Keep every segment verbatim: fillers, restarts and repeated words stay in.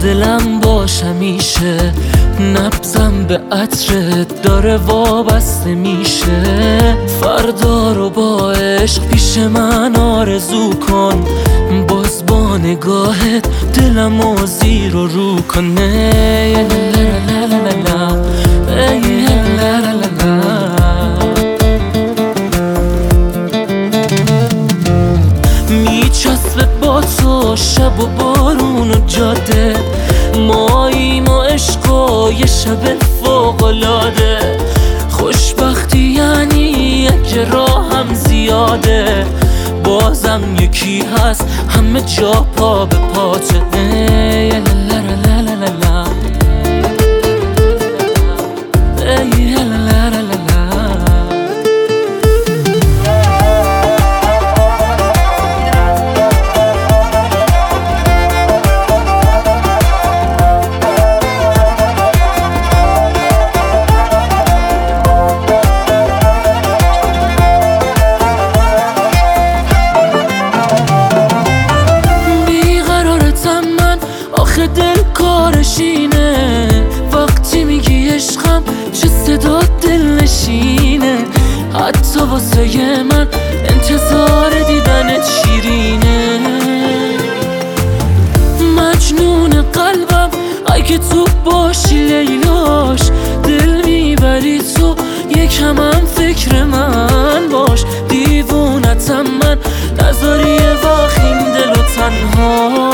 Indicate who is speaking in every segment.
Speaker 1: دلم باش همیشه، نبضم به عطرت داره وابسته میشه. فردا رو با عشق پیش من آرزو کن، باز با نگاهت دلمو زیر و رو کنه. میچسبه با تو شب و بارون و جاده، ماییم و عشق و یه شب فوق‌العاده. خوشبختی یعنی اگه راهم زیاده، بازم یکی هست همه جا پا به پاته. آخه دل کارشینه، وقتی میگی عشقم چه صدا دل نشینه. حتی واسه من انتظار دیدنت شیرینه. مجنون قلبم اگه تو باشی لیلاش، دل میبری تو یکم هم فکر من باش. دیوونتم من نذاری یه وقت این دل و تنها.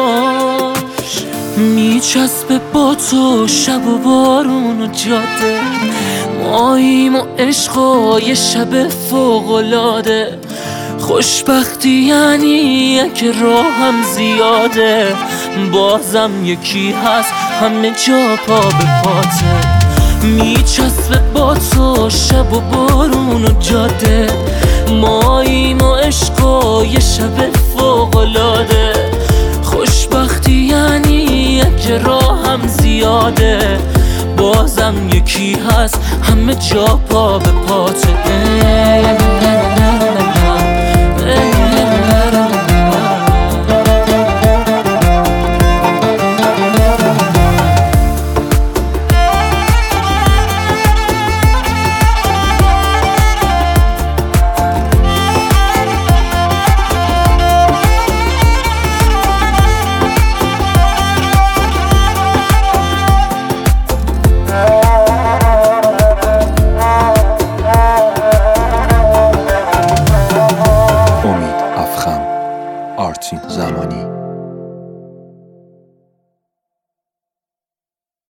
Speaker 1: میچسبه با تو شب و بارون و جاده، ماییم و عشق و یه شب فوق‌العاده. خوشبختی یعنی اگه راهم زیاده، بازم یکی هست همه جا پا به پاته. میچسبه با تو شب و بارون و جاده، ماییم و عشق و یه شب فوق‌العاده. خوشبختی یعنی اگه راهم زیاده، بازم یکی هست همه جا پا به پاته.